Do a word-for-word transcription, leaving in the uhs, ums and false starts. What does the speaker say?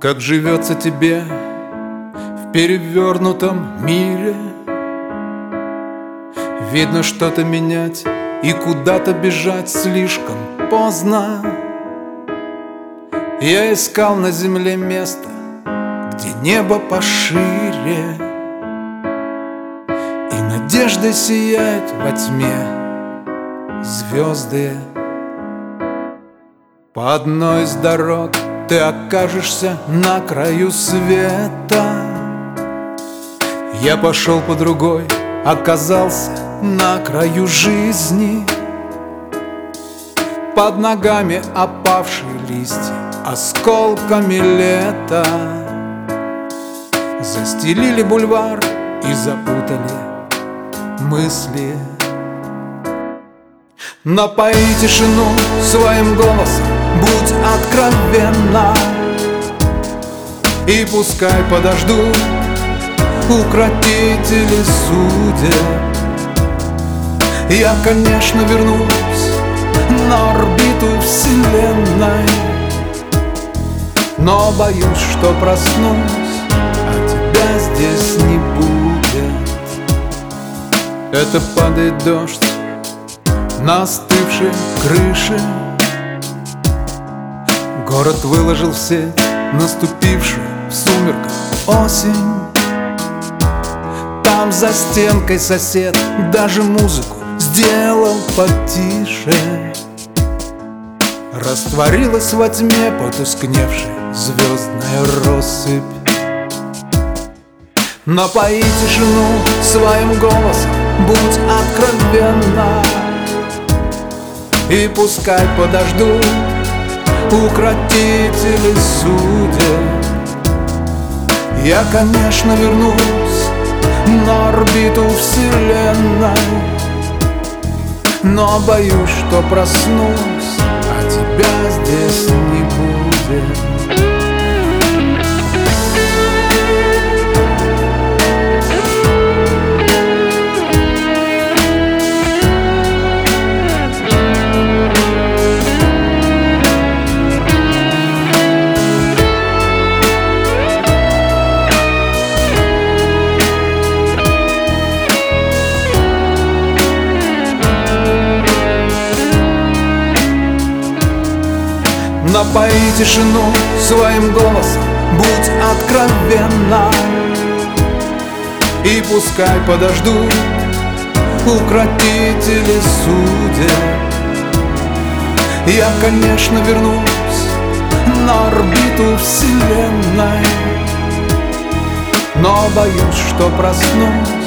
Как живется тебе в перевернутом мире? Видно, что-то менять и куда-то бежать слишком поздно. Я искал на земле место, где небо пошире, и надежда сияет во тьме звезды. По одной из дорог ты окажешься на краю света. Я пошел по другой, оказался на краю жизни. Под ногами опавшие листья осколками лета застелили бульвар и запутали мысли. Напои тишину своим голосом, будь откровенна, и пускай подождут укротители судеб. Я, конечно, вернусь на орбиту вселенной, но боюсь, что проснусь, а тебя здесь не будет. Это падает дождь на остывшей крыше. Город выложил в сеть наступившую в сумерках осень. Там за стенкой сосед даже музыку сделал потише. Растворилась во тьме потускневшая звездная россыпь. Напои тишину своим голосом, будь откровенна, и пускай подождут укротители судеб. Я, конечно, вернусь на орбиту вселенной, но боюсь, что проснусь, а тебя здесь не будет. Напои тишину своим голосом, будь откровенна, и пускай подождут укротители судеб. Я, конечно, вернусь на орбиту вселенной, но боюсь, что проснусь,